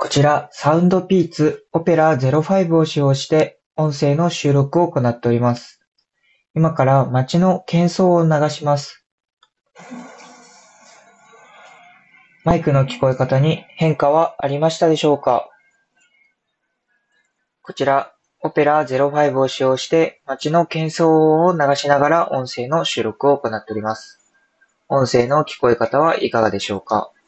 こちら、サウンドピーツオペラ05を使用して音声の収録を行っております。今から街の喧騒を流します。マイクの聞こえ方に変化はありましたでしょうか？こちら、オペラ05を使用して街の喧騒を流しながら音声の収録を行っております。音声の聞こえ方はいかがでしょうか？